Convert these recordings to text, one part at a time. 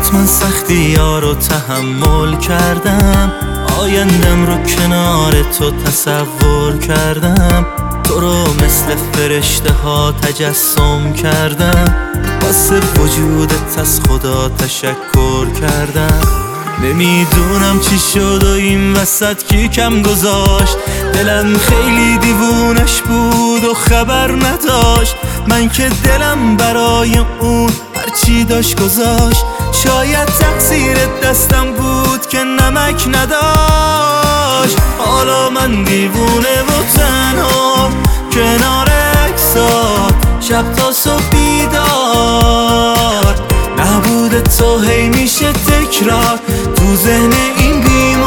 من سختی ها رو تحمل کردم، آیندم رو کنار تو تصور کردم، تو رو مثل فرشته ها تجسم کردم، واسه وجودت از خدا تشکر کردم. نمیدونم چی شد و این وسط کی کم گذاشت، دلم خیلی دیوونش بود و خبر نداشت، من که دلم برای اون هرچی داشت گذاشت، شاید تقصیر دستم بود که نمک نداشت. حالا من دیوونه و تنها کنار عکسات، شب تا صبح بیدار، نبود تو هی میشه تکرار تو ذهن این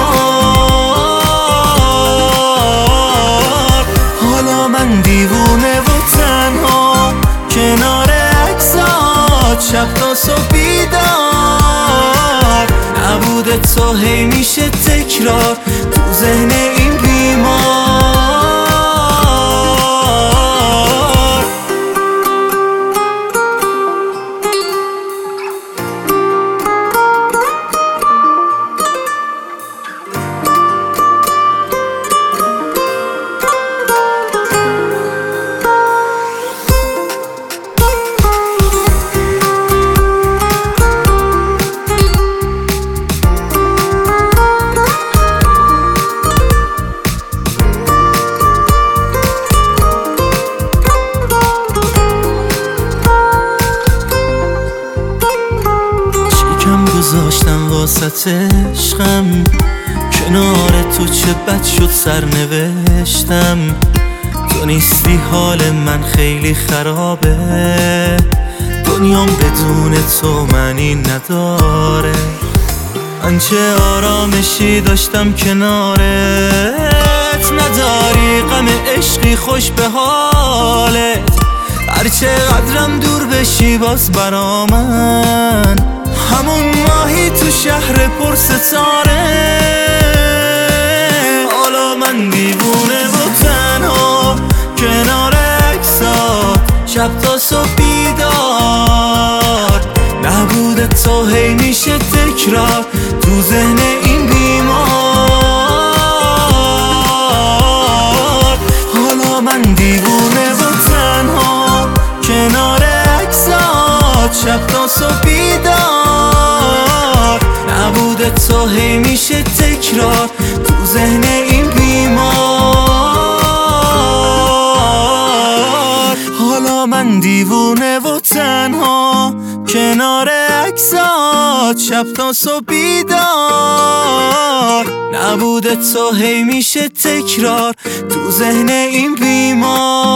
بیمار. حالا من دیوونه و تنها کنار عکسات، شب تا صبح بیدار، نبود تو هی میشه تکرار تو ذهن این بیمار. گذاشتم واسط عشقم، کنار تو چه بد شد سرنوشتم، تو نیستی حال من خیلی خرابه، دنیام بدون تو معنی نداره، من چه آرامشی داشتم کنارت، نداری غم عشقی خوش به حالت، هرچه قدرم دور بشی باز برا من همون ماهی تو شهر پر ستاره. حالا من دیوونه و تنها کنار عکسات، شب تا صبح بیدار، نبود تو هی میشه تکرار تو ذهن این بیمار. حالا من دیوونه و تنها کنار عکسات، شب تا صبح بیدار، نبود تو هی میشه تکرار تو ذهن این بیمار. حالا من دیوونه و تنها کنار عکسات، شب تا صبح بیدار، نبود تو هی میشه تکرار تو ذهن این بیمار.